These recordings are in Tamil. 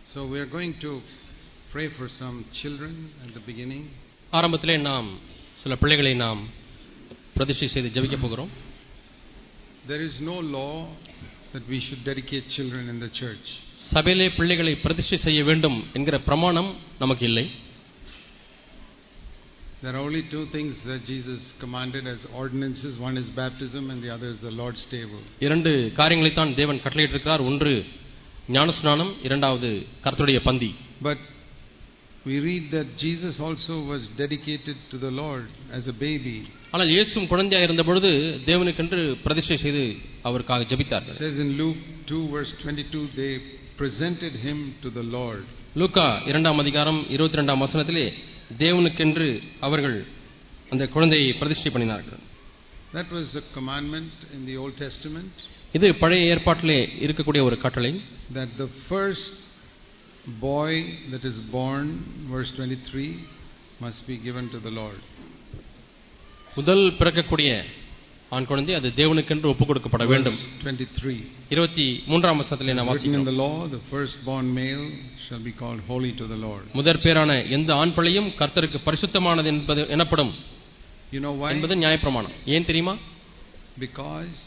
So we are going to pray for some children at the beginning. ஆரம்பத்திலே நாம் சில பிள்ளைகளை நாம் பிரதிஷ்டை செய்து ஜெபிக்க போகிறோம். There is no law that we should dedicate children in the church. சபையிலே பிள்ளைகளை பிரதிஷ்டை செய்ய வேண்டும் என்கிற பிரமாணம் நமக்கு இல்லை. There are only two things that Jesus commanded as ordinances. One is baptism and the other is the Lord's table. இரண்டு காரியங்களை தான் தேவன் கட்டளையிட்டிருக்கிறார். ஒன்று ஞானஸ்நானம், இரண்டாவது கர்த்தருடைய பந்தி. But we read that Jesus also was dedicated to the Lord as a baby. ஆனால் இயேசுவும் குழந்தையாக இருந்த பொழுது தேவனுக்கென்று பிரதிஷ்டை செய்து அவருக்காக ஜெபித்தார்கள். It says in Luke 2 verse 22, they presented him to the Lord. லூக்கா 2ஆம் அதிகாரம் 22ஆம் வசனத்திலே தேவனுக்கென்று அவர்கள் அந்த குழந்தையை பிரதிஷ்டை பண்ணினார்கள். That was a commandment in the Old Testament. இது பழைய ஏற்பாட்டிலே இருக்கக்கூடிய ஒரு கட்டளை. That the first boy that is born, verse 23, must be given to the Lord. முதல் பிறக்கக்கூடிய ஆண் குழந்தை அது தேவனுக்கென்று ஒப்புக் கொடுக்கப்பட வேண்டும். 23ஆம் வசனத்திலே நாம் வாசிக்கிறோம். In the law, the firstborn male shall be called holy to the Lord. முதற் பேரான எந்த ஆண் பிள்ளையும் கர்த்தருக்கு பரிசுத்தமானது என்பது எனப்படும். You know why? என்பது நியாயப்பிரமாணம். ஏன் தெரியுமா? Because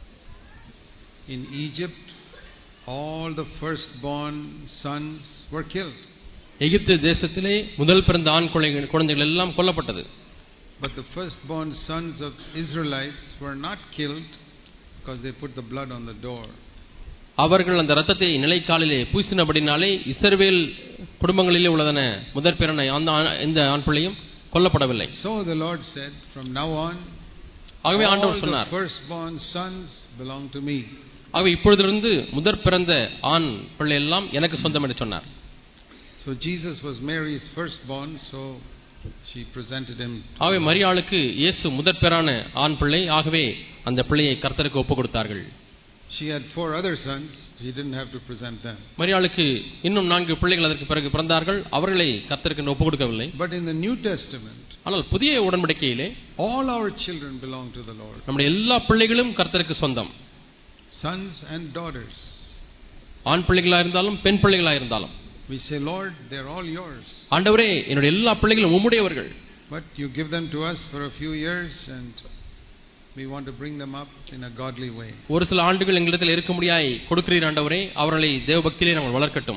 in Egypt all the firstborn sons were killed. எகிப்து தேசத்திலே முதல் பிறந்த ஆண் குழந்தைகள் எல்லாம் கொல்லப்பட்டது. But the firstborn sons of Israelites were not killed because they put the blood on the door. அவர்கள் அந்த இரத்தத்தை நிலைக்காலிலே பூசினபடினாலே இஸ்ரவேல் குடும்பங்களிலே உள்ளதான முதற் பேரான எந்த ஆண் பிள்ளையும் கொல்லப்படவில்லை. So the Lord said, from now on ஆகவே ஆண்டவர் சொன்னார், all the firstborn sons belong to me. ஆகவே இப்பொழுதிலிருந்து முதற் பிறந்த ஆண் பிள்ளை எல்லாம் எனக்கு சொந்தம் என்று சொன்னார். So Jesus was Mary's firstborn, so she presented him. ஆகவே மரியாளுக்கு இயேசு முதற் பேரான ஆண் பிள்ளை. ஆகவே அந்த பிள்ளையை கர்த்தருக்கு ஒப்புக் கொடுத்தார்கள். She had 4 other sons, she didn't have to present them. மரியாளுக்கு இன்னும் 4 பிள்ளைகள் அதற்கு பிறகு பிறந்தார்கள். அவர்களை கர்த்தருக்கு ஒப்புக் கொடுக்கவில்லை. But in the New Testament, ஆனால் புதிய உடன்படிக்கையிலே all our children belong to the Lord. நம்முடைய எல்லா பிள்ளைகளும் கர்த்தருக்கு சொந்தம். Sons and daughters. ஆண் பிள்ளைகளா இருந்தாலும் பெண் பிள்ளைகளா இருந்தாலும். We say, Lord, they're all yours. ஆண்டவரே, என்னுடைய எல்லா பிள்ளைகளும் உம்முடையவர்கள். But you give them to us for a few years and we want to bring them up in a godly way. ஒரு சில ஆண்டுகள் எங்களிடத்தில் இருக்க முடியாய் கொடுக்கிறீர் ஆண்டவரே, அவர்களை தேவபக்தியிலே நாங்கள் வளர்க்கட்டும்.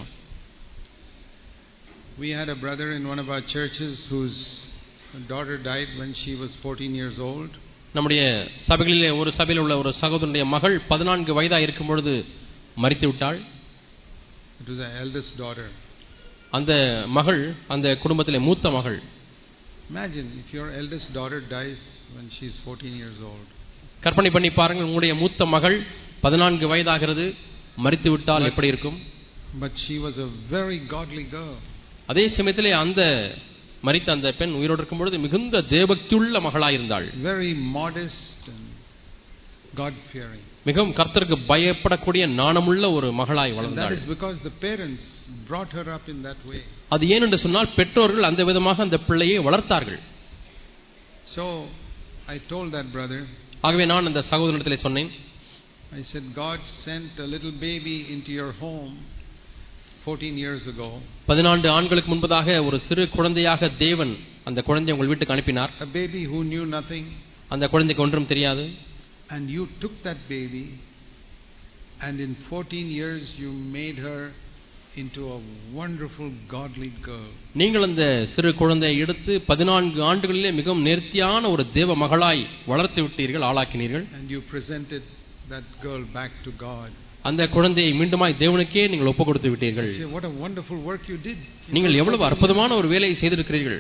We had a brother in one of our churches whose daughter died when she was 14 years old. நம்முடைய சபைகளிலே ஒரு சபையில் உள்ள ஒரு சகோதரனுடைய மகள் 14 வயதாக இருக்கும் பொழுது மரித்து விட்டாள். It was the eldest daughter. அந்த மகள் அந்த குடும்பத்திலே மூத்த மகள். Imagine if your eldest daughter dies when she is 14 years old. கற்பனை பண்ணி பாருங்கள், உங்களுடைய மூத்த மகள் 14 வயதாகிறது, மரித்து விட்டால் எப்படி இருக்கும்? But she was a very godly girl. அதே சமயத்திலே அந்த மரித்த அந்த பெண் உயிரோடு இருக்கும் பொழுது மிகுந்த தேவபக்தியுள்ள மகளாய் இருந்தாள். Very modest and God fearing. மிகவும் கர்த்தருக்கு பயப்படக்கூடிய நாணமுள்ள ஒரு மகளாய் வளர்ந்தாள். That is because the parents brought her up in that way. அது ஏன் என்று சொன்னால் பெற்றோர்கள் அந்த விதமாக அந்த பிள்ளையை வளர்த்தார்கள். So I told that brother, ஆகவே நான் அந்த சகோதரனிடத்திலே சொன்னேன், I said, God sent a little baby into your home 14 years ago. 14 ஆண்டுகளுக்கு முன்பதாக ஒரு சிறு குழந்தையாக தேவன் அந்த குழந்தையை உங்கள் வீட்டுக்கு அனுப்பினார். A baby who knew nothing. அந்த குழந்தைக்கு ஒன்றும் தெரியாது. And you took that baby and in 14 years you made her into a wonderful godly girl. நீங்கள் அந்த சிறு குழந்தையை எடுத்து 14 ஆண்டுகளிலே மிகவும் நேர்த்தியான ஒரு தேவ மகளாய் வளர்த்து விட்டீர்கள், ஆளாக்கினீர்கள். And you presented that girl back to God. அந்த குழந்தையை மீண்டுமாய் தேவனுக்கே நீங்கள் ஒப்புக் கொடுத்து விட்டீர்கள். What a wonderful work you did. நீங்கள் எவ்வளவு அற்புதமான ஒரு வேலையை செய்திருக்கிறீர்கள்.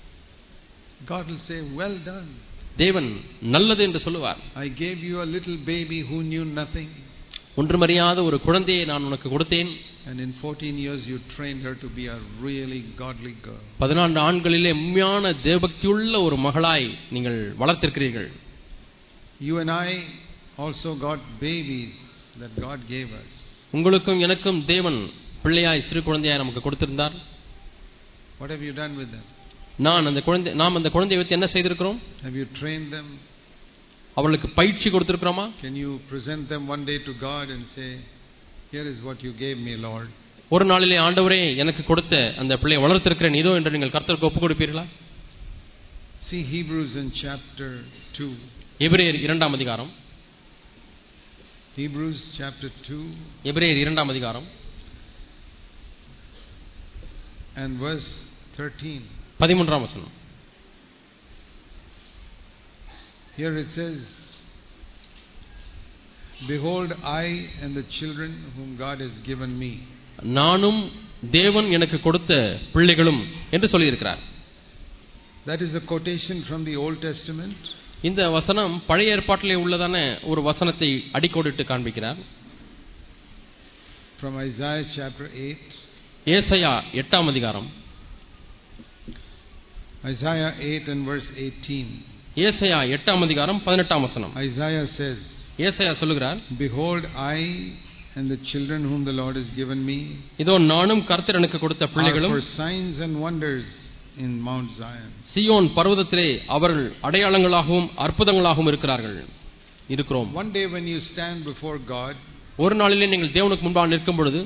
God will say, well done. தேவன் நல்லது என்று சொல்லுவார். I gave you a little baby who knew nothing. ஒன்றுமறியாத ஒரு குழந்தையை நான் உனக்கு கொடுத்தேன். And in 14 years you trained her to be a really godly girl. 14 ஆண்டுகளிலே உண்மையான தேவபக்தியுள்ள ஒரு மகளாய் நீங்கள் வளர்த்திருக்கிறீர்கள். You and I also got babies that God gave us. உங்களுக்கும் எனக்கும் தேவன் பிள்ளையாய் சிறு குழந்தையாய் நமக்கு கொடுத்திருந்தார். What have you done with them? நாம் அந்த குழந்தையை வைத்து என்ன செய்திருக்கிறோம்? Have you trained them? அவர்களுக்கு பயிற்சி கொடுத்திருக்கிறோமா? Can you present them one day to God and say, here is what you gave me, Lord? ஒரு நாளிலே ஆண்டவரே எனக்கு கொடுத்த அந்த பிள்ளையை வளர்த்திருக்கிறேன் இதோ என்று நீங்கள் கர்த்தருக்கு ஒப்புக் கொடுப்பீர்களா? See Hebrews in chapter 2. எபிரேயர் 2ஆம் அதிகாரம். Hebrews chapter 2. எபிரேயர் 2ஆம் அதிகாரம் and verse 13. 13ஆம் வசனம். Here it says, behold, I and the children whom God has given me. நானும் தேவன் எனக்கு கொடுத்த பிள்ளைகளும் என்று சொல்லி இருக்கிறார். That is a quotation from the Old Testament. இந்த வசனம் பழைய ஏற்பாட்டிலே உள்ளதான ஒரு வசனத்தை அடிக்கோடிட்டு காண்பிக்கிறார். From Isaiah chapter 8. ஏசாயா 8ஆம் அதிகாரம். Isaiah 8 and verse 18. ஏசாயா 8ஆம் அதிகாரம் 18ஆம் வசனம். Isaiah says, ஏசாயா சொல்லுகிறார், behold, I and the children whom the Lord has given me இதோ நானும் கர்த்தர் எனக்கு கொடுத்த பிள்ளைகளும் for signs and wonders in Mount Zion. சீயோன் பர்வதத்திலே அவர்கள் அடையாளங்களாகவும் அற்புதங்களாகவும் இருக்கிறோம். One day when you stand before God, ஒரு நாளிலே நீங்கள் தேவனுக்கு முன்பாக நிற்கும் பொழுது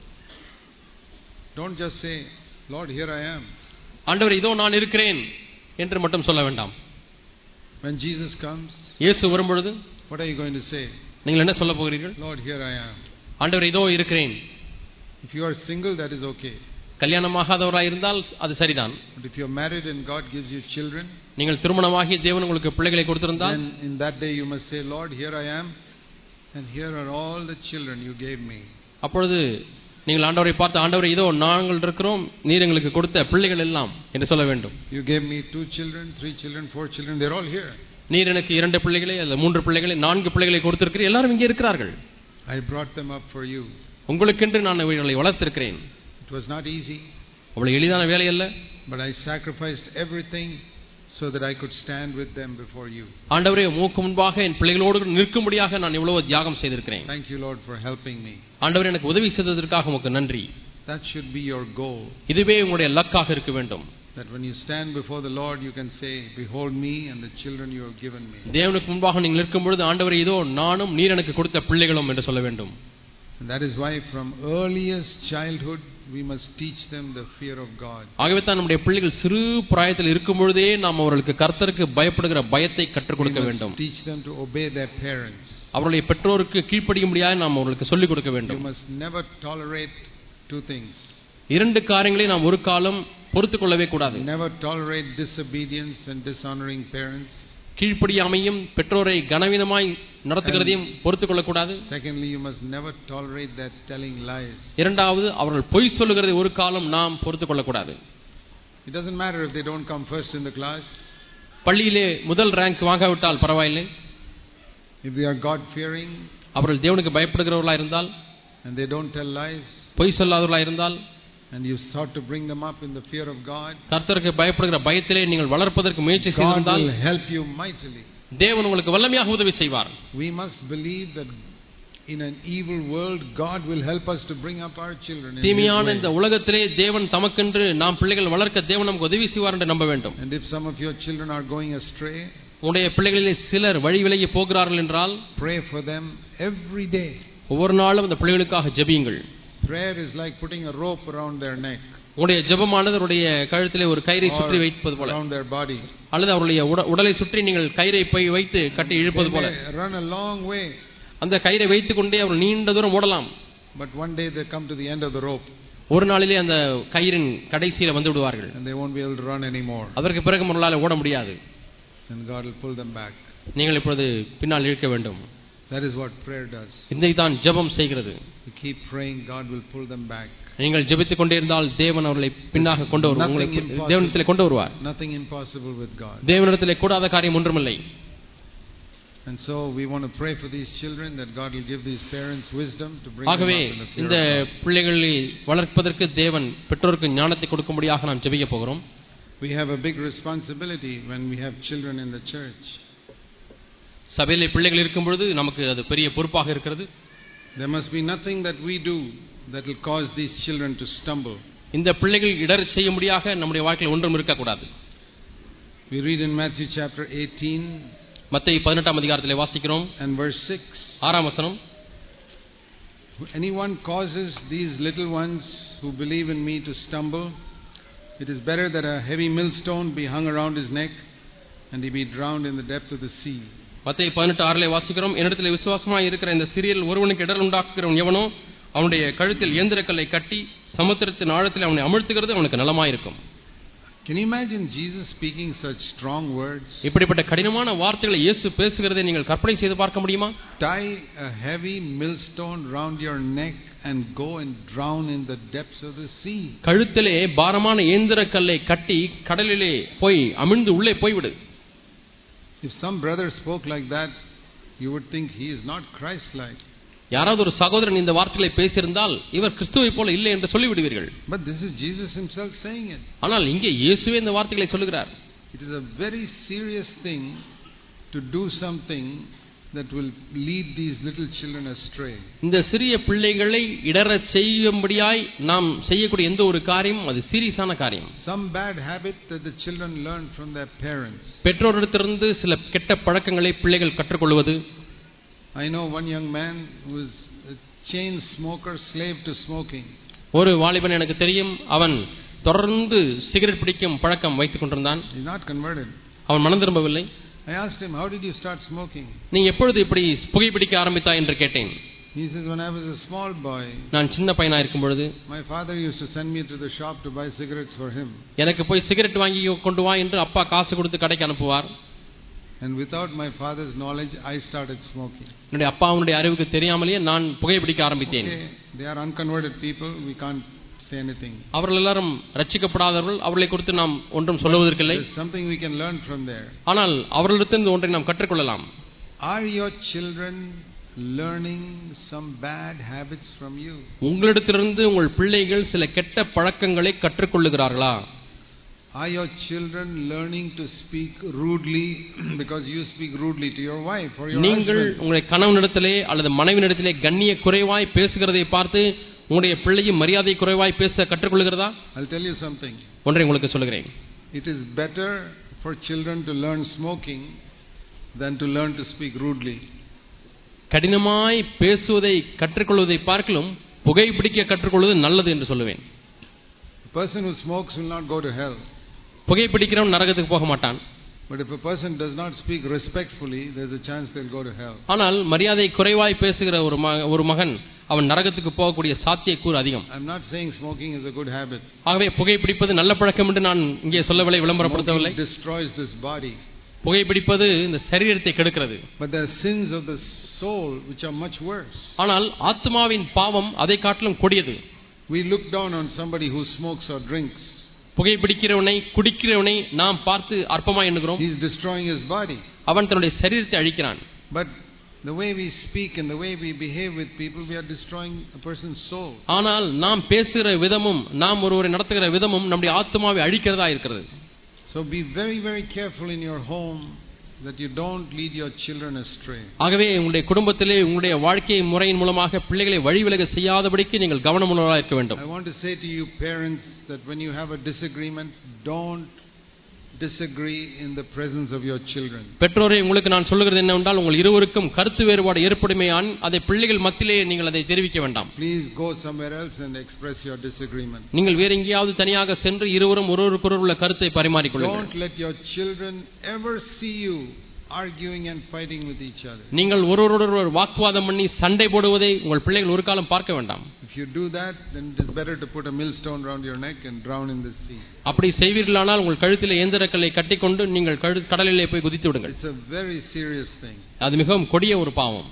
don't just say, Lord, here I am. ஆண்டவரே இதோ நான் இருக்கிறேன் என்று மட்டும் சொல்ல வேண்டாம். When Jesus comes, இயேசு வரும்பொழுது what are you going to say? நீங்கள் என்ன சொல்ல போகிறீர்கள்? Lord, here I am. ஆண்டவரே இதோ இருக்கிறேன். If you are single, that is okay. கல்யாணமாகாதவராய் இருந்தால் அது சரிதான். But if you are married and God gives you children, நீங்கள் திருமணமாகி தேவன் உங்களுக்கு பிள்ளைகளை கொடுத்திருந்தால், then in that day you must say, Lord, here I am, and here are all the children you gave me. அப்பொழுது நீங்கள் ஆண்டவரை பார்த்து, ஆண்டவரே இதோ நாங்கள் இருக்கிறோம், நீர் எங்களுக்கு கொடுத்த பிள்ளைகள் எல்லாம் என்று சொல்ல வேண்டும். You gave me 2 children, 3 children, 4 children, they're all here. நீர் எனக்கு 2 பிள்ளைகளை அல்ல 3 பிள்ளைகளை 4 பிள்ளைகளை கொடுத்திருக்கிறீர், எல்லாரும் இங்கே இருக்கிறார்கள். I brought them up for you. உங்களுக்கென்று நான் இவர்களை வளர்த்திருக்கிறேன். It was not easy. அவ்வளவு எளிதான வேலை அல்ல. But I sacrificed everything so that I could stand with them before you. ஆண்டவரே உமக்கு முன்பாக என் பிள்ளைகளோடு நிற்கும்படியாக நான் இவ்வளவு தியாகம் செய்திருக்கிறேன். Thank you, Lord, for helping me. ஆண்டவரே எனக்கு உதவி செய்ததற்காக உமக்கு நன்றி. That should be your goal. இதுவே உங்களுடைய லக்காக இருக்க வேண்டும். That when you stand before the Lord, you can say, behold me and the children you have given me. தேவனுக்கு முன்பாக நீங்கள் நிற்கும் பொழுது, ஆண்டவரே இதோ நானும் நீர் எனக்கு கொடுத்த பிள்ளைகளும் என்று சொல்ல வேண்டும். And that is why from earliest childhood we must teach them the fear of God. ஆகவே தான் நம்முடைய பிள்ளைகள் சிறு பிராயத்தில் இருக்கும் பொழுதே நாம் அவர்களுக்கு கர்த்தருக்கு பயப்படுகிற பயத்தை கற்றுக் கொடுக்க வேண்டும். Teach them to obey their parents. அவருடைய பெற்றோருக்கு கீழ்ப்படியும்படியாக நாம் அவர்களுக்கு சொல்லிக் கொடுக்க வேண்டும். You must never tolerate 2 things. 2 காரியங்களை நாம் ஒரு காலம் பொறுத்துக் கொள்ளவே கூடாது. Never tolerate disobedience and dishonoring parents. கீழ்ப்படியாமையும் பெற்றோரை கனவீனமாய் நடத்துகிறதையும் பொறுத்துக் கொள்ளக்கூடாது. Secondly, you must never tolerate that telling lies. இரண்டாவது, அவர்கள் பொய் சொல்லுகிறதை ஒரு காலம் நாம் பொறுத்துக் கொள்ளக்கூடாது. It doesn't matter if they don't come first in the class. பள்ளியிலே முதல் ரேங்க் வாங்காவிட்டால் பரவாயில்லை. If they are God fearing, அவர்கள் தேவனுக்கு பயப்படுகிறவர்களாக இருந்தால், and they don't tell lies, பொய் சொல்லாதவர்களாக இருந்தால், and you start to bring them up in the fear of God, கர்த்தருக்கு பயப்படுகிற பயத்திலே நீங்கள் வளர்ப்பதற்கு முயற்சி செய்தால், God will help you mightily. தேவன் உங்களுக்கு வல்லமையாக உதவி செய்வார். We must believe that in an evil world God will help us to bring up our children. தீமையான இந்த உலகத்திலே தேவன் தமக்கென்று நாம் பிள்ளைகள் வளர்க்க தேவன் நமக்கு உதவி செய்வார் என்று நம்ப வேண்டும். And if some of your children are going astray, உங்களுடைய பிள்ளைகளிலே சிலர் வழி விலகி போகிறார்கள் என்றால், pray for them every day. ஒவ்வொரு நாளும் அந்த பிள்ளைகளுக்காக ஜெபியுங்கள். Prayer is like putting a rope around their neck. உங்களுடைய ஜெபமானது அவருடைய கழுத்திலே ஒரு கயிறை சுற்றி வைப்பது போல, around their body, அல்லது அவருடைய உடலை சுற்றி நீங்கள் கயிறை வைத்து கட்டி இழுப்பது போல. Run a long way. அந்த கயிறை வைத்துக் கொண்டே அவர்கள் நீண்ட தூரம் ஓடலாம். But one day they come to the end of the rope. ஒரு நாளிலே அந்த கயிறின் கடைசியில வந்து விடுவார்கள். And they won't be able to run anymore. அதற்கு பிறகு அவர்களால் ஓட முடியாது. And God will pull them back. நீங்கள் இப்பொழுது பின்னால் இழுக்க வேண்டும். That is what prayer does. இதைத்தான் ஜெபம் செய்கிறது. You keep praying, God will pull them back. நீங்கள் ஜெபித்துக் கொண்டே இருந்தால் தேவன் அவர்களை பின்னாக கொண்டு வருவார். உங்களுக்கு தேவனிடத்திலே கொண்டு வருவார். Nothing impossible with God. தேவனிடத்திலே கூடாத காரியம் ஒன்றுமில்லை. And so we want to pray for these children that God will give these parents wisdom to bring ஆகவே them up in the fear இந்த of God. பிள்ளைகளை வளர்ப்பதற்கு தேவன் பெற்றோருக்கு ஞானத்தை கொடுக்கும்படியாக நாம் ஜெபிக்க போகிறோம். We have a big responsibility when we have children in the church. சபையிலே பிள்ளைகள் இருக்கும் பொழுது நமக்கு அது பெரிய பொறுப்பாக இருக்கிறது. There must be nothing that we do that will cause these children to stumble. இந்த பிள்ளைகள் இடறச் செய்யும்படியாக நம்முடைய வாழ்க்கையில் ஒன்றும் இருக்கக்கூடாது. We read in Matthew chapter 18 மத்தேயு 18ஆம் அதிகாரத்திலே வாசிக்கிறோம். and verse 6. 6ஆம் வசனம். anyone causes these little ones who believe in me to stumble, it is better that a heavy millstone be hung around his neck and he be drowned in the depth of the sea. மத்தேயு 18:6 வாசிக்கிறோம், என்னிடத்தில் விசுவாசமாய் இருக்கிற இந்த சிறியில் ஒருவனுக்கு இடர் உண்டாக்குகிறவன் எவனோ அவனுடைய கழுத்தில் இயந்திரக்கல்லை கட்டி சமுத்திரத்தின் ஆழத்தில் அவனை அமிழ்த்துகிறது அவனுக்கு நலமாயிருக்கும். Can you imagine Jesus speaking such strong words? இப்படிப்பட்ட கடினமான வார்த்தைகளை இயேசு பேசுகிறதை நீங்கள் கற்பனை செய்து பார்க்க முடியுமா? Tie a heavy millstone round your neck and go and drown in the depths of the sea. கழுத்திலே பாரமான இயந்திரக்கல்லை கட்டி கடலிலே போய் அமிழ்ந்து உள்ளே போய்விடு. If some brother spoke like that, you would think he is not Christ-like. யாராவது ஒரு சகோதரன் இந்த வார்த்தைகளை பேசியிருந்தால் இவர் கிறிஸ்துவை போல இல்லை என்று சொல்லிவிடுவீர்கள். But this is Jesus himself saying it. ஆனால் இங்கே இயேசுவே இந்த வார்த்தைகளை சொல்லுகிறார். It is a very serious thing to do something that will lead these little children astray. இந்த சிறிய பிள்ளைகளை இடறச் செய்யும்படியாய் நாம் செய்யக்கூடிய எந்த ஒரு காரியம் அது சீரியஸான காரியம். Some bad habit that the children learn from their parents. பெற்றோரிடத்திலிருந்து சில கெட்ட பழக்கங்களை பிள்ளைகள் கற்றுக்கொள்வது. I know one young man who is a chain smoker, slave to smoking. ஒரு வாலிபன் எனக்கு தெரியும், அவன் தொடர்ந்து சிகரெட் பிடிக்கும் பழக்கம் வைத்துக் கொண்டிருந்தான். He is not converted. அவன் மனம் திரும்பவில்லை. I asked him, how did you start smoking? நீ எப்பொழுது இப்படி புகைப்பிடிக்க ஆரம்பித்தாய் என்று கேட்டேன். He says, when I was a small boy, நான் சின்ன பையனா இருக்கும் பொழுது my father used to send me to the shop to buy cigarettes for him. எனக்கு போய் சிகரெட் வாங்கி கொண்டு வா என்று அப்பா காசு கொடுத்து கடைக்கு அனுப்புவார். And without my father's knowledge, I started smoking. என்னுடைய அப்பாவுடைய அறிவுக்கு தெரியாமலேயே நான் புகைப்பிடிக்க ஆரம்பித்தேன். Okay, they are unconverted people, we can't say anything. அவர்கள் எல்லாரும் ரட்சிக்கப்படாதவர்கள், அவர்களை குறித்து நாம் ஒன்றும் சொல்லுவதற்கில்லை. There's something we can learn from there. ஆனால் அவர்களிடத்திலிருந்து ஒன்றை நாம் கற்றுக்கொள்ளலாம். Are your children learning some bad habits from you? உங்களிடத்திலிருந்து உங்கள் பிள்ளைகள் சில கெட்ட பழக்கங்களை கற்றுக்கொள்ளுகிறார்களா? Are your children learning to speak rudely because you speak rudely to your wife or your நீங்கள் husband? உங்களுடைய கணவனிடத்திலே அல்லது மனைவியிடத்திலே கண்ணிய குறைவாய் பேசுகிறதை பார்த்து உங்களுடைய பிள்ளையும் மரியாதை குறைவாய் பேச கற்றுக்கொள்கிறதா? I'll tell you something. ஒன்றை உங்களுக்கு சொல்கிறேன். It is better for children to learn smoking than to learn to speak rudely. கடினமாய் பேசுவதை கற்றுக்கொள்வதை பார்க்கலும் புகைப்பிடிக்க கற்றுக்கொள்வது நல்லது என்று சொல்லுவேன். A person who smokes will not go to hell. புகைப்பிடிக்கிறவன் நரகத்துக்கு போக மாட்டான். But if a person does not speak respectfully, there's a chance they'll go to hell. ஆனால் மரியாதை குறைவாய் பேசுகிற ஒரு மகன் அவன் நரகத்துக்கு போகக்கூடிய சாத்தியக்கூறு அதிகம். I'm not saying smoking is a good habit. ஆகவே புகைப்பிடிப்பது நல்ல பழக்கம் என்று நான் இங்கே சொல்லவில்லை, விளம்பரப்படுத்தவில்லை. Smoking destroys this body. புகைப்பிடிப்பது இந்த சரீரத்தை கெடுக்கிறது. But there are sins of the soul which are much worse. ஆனால் ஆத்மாவின் பாவம் அதை காட்டிலும் கொடியது. We look down on somebody who smokes or drinks. புகைப்பிடிக்கிறவனை குடிக்கிறவனை நாம் பார்த்து அற்பமாய் எண்ணுகிறோம். He is destroying his body. அவன் தன்னுடைய சரீரத்தை அழிக்கிறான். But the way we speak and the way we behave with people, we are destroying a person's soul. ஆனால் நாம் பேசுகிற விதமும் நாம் ஒருவரை நடத்துகிற விதமும் நம்முடைய ஆத்மாவை அழிக்கிறதா இருக்கிறது. So be very, very careful in your home that you don't lead your children astray. ஆகவே உங்களுடைய குடும்பத்திலே உங்களுடைய வாழ்க்கை முறையின் மூலமாக பிள்ளைகளை வழிவிலக செய்யாதபடிக்கு நீங்கள் கவனமுள்ளவராக இருக்க வேண்டும். I want to say to you parents that when you have a disagreement, don't disagree in the presence of your children. பெற்றோரே, உங்களுக்கு நான் சொல்லுகிறது என்னவென்றால், உங்கள் இருவருக்கும் கருத்து வேறுபாடு ஏற்படுமேயான் அதை பிள்ளைகள் மத்தியிலே நீங்கள் அதை தெரிவிக்க வேண்டாம். Please go somewhere else and express your disagreement. நீங்கள் வேற எங்கேயாவது தனியாக சென்று இருவரும் ஒருவருக்கொருவர் உள்ள கருத்தை பரிமாறிக்கொள்ளுங்கள். Don't let your children ever see you arguing and fighting with each other. நீங்கள் ஒருவரோடொருவர் வாக்குவாதம் பண்ணி சண்டை போடுவதை உங்கள் பிள்ளைகள் ஒரு காலம் பார்க்க வேண்டாம். If you do that, then it is better to put a millstone around your neck and drown in the sea. அப்படி செய்வீர்களானால் உங்கள் கழுத்திலே இயந்திரக்கல்லை கட்டிக்கொண்டு நீங்கள் கடலிலே போய் குதித்து விடுங்கள். It's a very serious thing. அது மிகவும் கொடிய ஒரு பாவம்.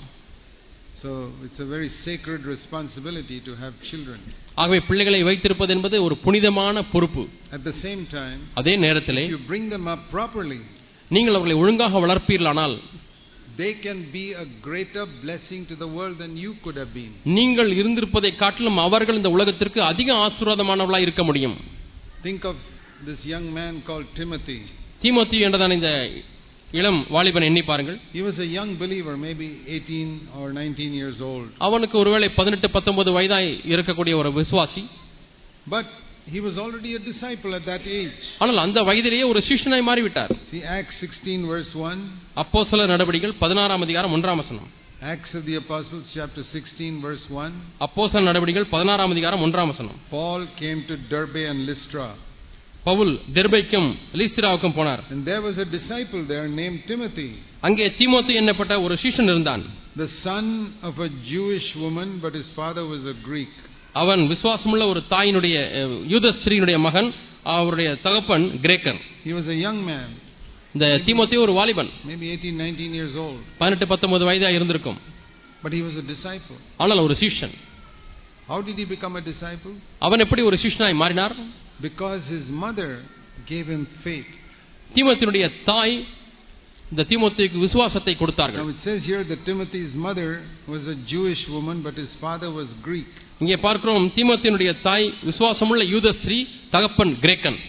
So it's a very sacred responsibility to have children. ஆகவே பிள்ளைகளை வைத்திருப்பது என்பது ஒரு புனிதமான பொறுப்பு. At the same time, அதே நேரத்திலே if you bring them up properly, நீங்கள் அவர்களை ஒழுங்காக வளர்ப்பீர்களானால் they can be a greater blessing to the world than you could have been. நீங்கள் இருந்திருப்பதை காட்டிலும் அவர்கள் இந்த உலகத்திற்கு அதிக ஆசீர்வாதமானவர்களாக இருக்க முடியும். Think of this young man called Timothy. தீமோத்தேயு என்றதான இந்த இளம் வாலிபன் எண்ணி பாருங்கள். He was a young believer, maybe 18 or 19 years old. அவனுக்கு ஒருவேளை 18-19 வயதாய் இருக்கக்கூடிய ஒரு விசுவாசி. But he was already a disciple at that age. ஆனால் அந்த வயதிலேயே ஒரு சிஷ்யனாய் மாறிவிட்டார். See Acts 16 verse 1. அப்போஸ்தலர் நடபடிகள் 16 அதிகாரம் 1 வசனம். Acts of the Apostles chapter 16 verse 1. அப்போஸ்தலர் நடவடிக்கைகள் 16ஆம் அதிகாரம் 1ஆம் வசனம். Paul came to Derbe and Lystra. Pavul தெர்பைக்கும் லீஸ்திராவுக்கும் போனார். And there was a disciple there named Timothy. அங்கே தீமோத்தேயு என்னப்பட்ட ஒரு சீஷன் இருந்தான். The son of a Jewish woman, but his father was a Greek. அவன் விசுவாசமுள்ள ஒரு தாயினுடைய யூத ஸ்திரீனுடைய மகன், அவருடைய தகப்பன் கிரேக்கர். He was a young man. இந்த தீமோத்தேயு ஒரு வாலிபன், maybe 18-19 years old. 18-19 வயதா இருந்திருக்கும். But he was a disciple. ஆனால் ஒரு சீஷன். How did he become a disciple? அவன் எப்படி ஒரு சீஷனாய் மாறினார்? Because his mother gave him faith. தீமோத்தேயுடைய தாய் இந்த தீமோத்தேயுக்கு விசுவாசத்தை கொடுத்தார்கள். Now it says here that Timothy's mother was a Jewish woman, but his father was Greek. இங்கே பார்க்கிறோம் தீமோத்தேயுடைய தாய் விசுவாசமுள்ள யூத ஸ்திரீ, தகப்பன் கிரேக்கன்.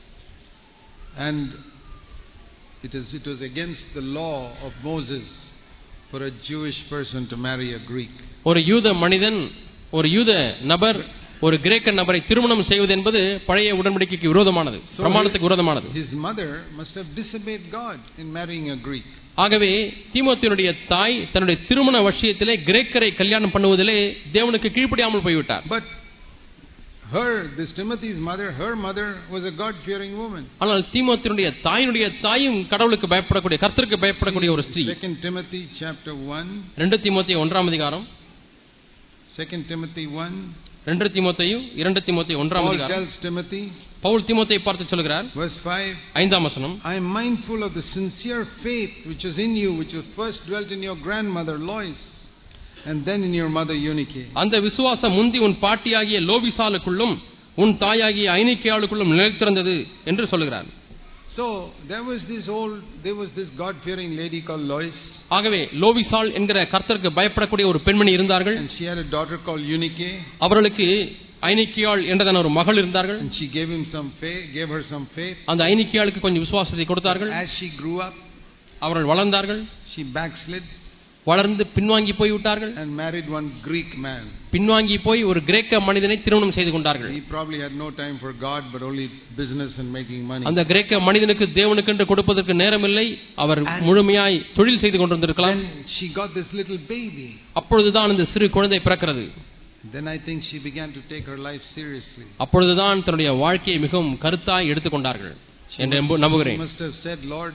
And it was against the law of Moses for a Jewish person to marry a Greek. ஒரு யூத மனிதன், ஒரு யூத நபர் ஒரு கிரேக்க நபரை திருமணம் செய்வது என்பது பழைய உடன்படிக்கைக்கு விரோதமானது, பிரமாணத்துக்கு விரோதமானது. His mother must have disobeyed God in marrying a Greek. ஆகவே தீமோத்தேயுடைய தாய் தன்னுடைய திருமண விஷயத்திலே கிரேக்கரை கல்யாணம் பண்ணுவதிலே தேவனுக்கு கீழ்ப்படியாமல் போய்விட்டார். But this Timothy's mother, her mother was a God-fearing woman. ஆனால் தீமோத்தேயுடைய தாயினுடைய தாயும் கடவுளுக்கு பயப்படக்கூடிய, கர்த்தருக்கு பயப்படக்கூடிய ஒரு ஸ்திரீ. 2 Timothy chapter 1. 2 தீமோத்தேயு 1ஆம் அதிகாரம். 2 Timothy 1. 2 தீமோத்தேயு 1ஆம் Paul அதிகாரம். tells Timothy, பவுல் தீமோத்தேயை பார்த்து சொல்கிறார், verse 5, 5ஆம் வசனம், I am mindful of the sincere faith which is in you, which was first dwelt in your grandmother Lois, and then in your mother Eunice. அந்த விசுவாசம் முந்தி உன் பாட்டியாகிய லோபிசாலுக்குள்ளும் உன் தாயாகிய ஐனிக்கேயாளுக்குள்ளும் நிலைத்திருந்தது என்று சொல்கிறார். So there was this God-fearing lady called Lois. ஆகவே லோபிசால் என்கிற கர்த்தருக்கு பயப்படக்கூடிய ஒரு பெண்மணி இருந்தார்கள். And she had a daughter called Eunice. அவர்களுக்கு ஐனிக்கேயாள் என்றதான ஒரு மகள் இருந்தார்கள். And she gave her some faith. அந்த ஐனிக்கேயாளுக்கு கொஞ்சம் விசுவாசத்தை கொடுத்தார்கள். As she grew up, அவர்கள் வளர்ந்தார்கள். she backslid. வளர்ந்து பின்வாங்கி போய் விட்டார்கள். And married one Greek man. பின்வாங்கி போய் ஒரு கிரேக்க மனிதனை திருமணம் செய்து கொண்டார்கள். He probably had no time for God but only business and making money. அந்த கிரேக்க மனிதனுக்கு தேவனுக்கு என்று கொடுப்பதற்கு நேரமில்லை, அவர் முழுமையாய் தொழில் செய்து கொண்டிருந்திருக்கலாம். She got this little baby. அப்பொழுதுதான் இந்த சிறு குழந்தை பிறக்கிறது. Then I think she began to take her life seriously. அப்பொழுதுதான் தன்னுடைய வாழ்க்கையை மிகவும் கருத்தாய் எடுத்துக்கொண்டார்கள் என்று நம்புகிறேன். She must have said, Lord,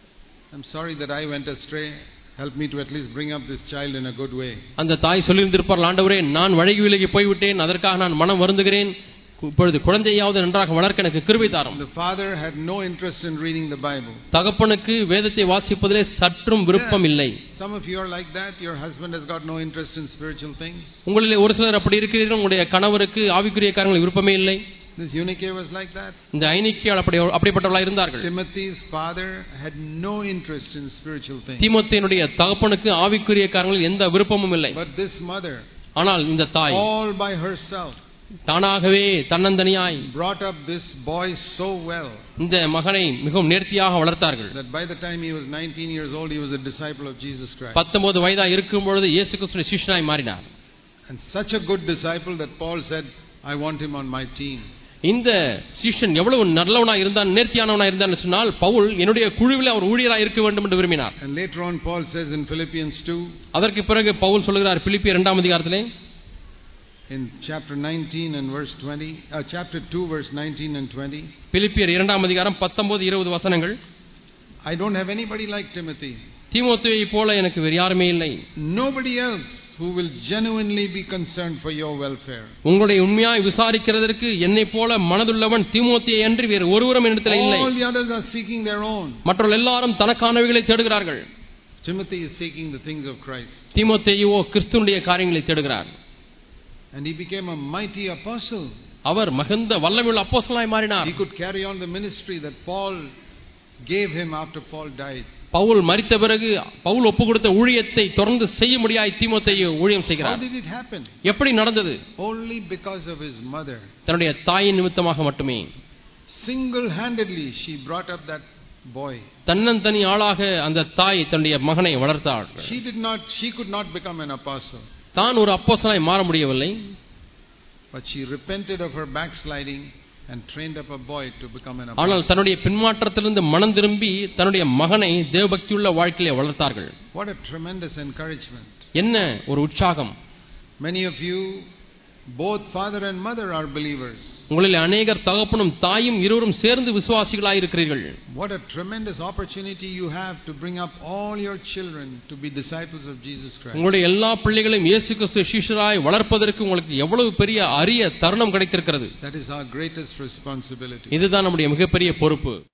I'm sorry that I went astray. Help me to at least bring up this child in a good way. அந்த தாய் சொல்லியிருந்திருப்பார், ஆண்டவரே நான் வழி விலகி போய்விட்டேன், அதற்காக நான் மனம் வருந்துகிறேன், இப்பொழுது குழந்தையாவது நன்றாக வளர்க்க எனக்கு கிருபை தாரும். The father had no interest in reading the Bible. தகப்பனுக்கு வேதத்தை வாசிப்பதிலே சற்றும் விருப்பம் இல்லை. Some of you are like that. Your husband has got no interest in spiritual things. உங்களிலே ஒரு சிலர் அப்படி இருக்கிறீர்கள், உங்களுடைய கணவருக்கு ஆவிக்குரிய காரியங்களில் விருப்பமே இல்லை. This Eunice was like that. இந்த ஐனிக்கேயாள் அப்படிப்பட்டவளாக இருந்தார்கள். Timothy's father had no interest in spiritual things. தீமோத்தேயுடைய தகப்பனுக்கு ஆவிக்குரிய காரியங்களில் எந்த விருப்பமும் இல்லை. But this mother, ஆனால் இந்த தாய் all by herself, தானாகவே தன்னந்தனியாய் brought up this boy so well. இந்த மகனை மிகவும் நேர்த்தியாக வளர்த்தார்கள். That by the time he was 19 years old, he was a disciple of Jesus Christ. 19 வயதா இருக்கும் பொழுது இயேசு கிறிஸ்துவின் சீஷனாய் மாறினார். And such a good disciple that Paul said, I want him on my team. இந்த சீஷன் எவ்வளவு நல்லவனாய் இருந்தான், நேர்த்தியானவனாய் இருந்தான்னு சொன்னால் பவுல் என்னுடைய குழுவில் அவர் ஊழியராய் இருக்க வேண்டும் என்று விரும்பினார். And later on Paul says in Philippians 2, அதற்கு பிறகு பவுல் சொல்கிறார் பிலிப்பியர் 2ஆம் அதிகாரத்திலே in chapter 19 and verse 20, chapter 2 verse 19 and 20, பிலிப்பியர் 2ஆம் அதிகாரம் 19-20 வசனங்கள், I don't have anybody like Timothy. தீமோத்தேயை போல எனக்கு வேறு யாருமே இல்லை. Nobody else who will genuinely be concerned for your welfare. உங்களுடைய உண்மையாய் விசாரிக்கிறதற்கு என்னை போல மனதுள்ளவன் தீமோத்தேயை அன்றி வேறு ஒருவரும் என்னிடத்தில் இல்லை. All the others are seeking their own. மற்றவர்கள் எல்லாரும் தனக்கானவைகளை தேடுகிறார்கள். Timothy is seeking the things of Christ. தீமோத்தேயுவோ கிறிஸ்துவினுடைய காரியங்களை தேடுகிறார். And he became a mighty apostle. அவர் மிகுந்த வல்லமையுள்ள அப்போஸ்தலனாய் மாறினார். He could carry on the ministry that Paul gave him after Paul died. Pavul மரித்த பிறகு பவுல் ஒப்பு கொடுத்த ஊழியத்தை தொடர்ந்து செய்ய முடியாய் தீமோத்தேயு ஊழியம் செய்கிறார். How did it happen? எப்படி நடந்தது? Only because of his mother. தன்னுடைய தாயின் நிமித்தமாக மட்டுமே. Single-handedly she brought up that boy. தன்னந்தனி ஆளாக அந்த தாய் தன்னுடைய மகனை வளர்த்தாள். She could not become an apostle. தான் ஒரு அப்போஸ்தலனாய் மாற முடியவில்லை. But she repented of her backsliding and trained up a boy to become an apostle. ஆனால் தன்னுடைய பின்மாற்றத்திலிருந்து மனம் திரும்பி தன்னுடைய மகனை தேவபக்தியுள்ள வாழ்க்கையிலே வளர்த்தார்கள். What a tremendous encouragement. என்ன ஒரு உற்சாகம்! Many of you, both father and mother, are believers. உங்களில் अनेகர் தகப்பனும் தாயும் இருவரும் சேர்ந்து விசுவாசிகளாய் இருக்கிறீர்கள். What a tremendous opportunity you have to bring up all your children to be disciples of Jesus Christ. உங்களுடைய எல்லா பிள்ளைகளையும் இயேசு கிறிஸ்து சீஷராய் வளர்ப்பதற்கு உங்களுக்கு எவ்வளவு பெரிய அரிய தருணம் கிடைத்திருக்கிறது. That is our greatest responsibility. இதுதான் நம்முடைய மிகப்பெரிய பொறுப்பு.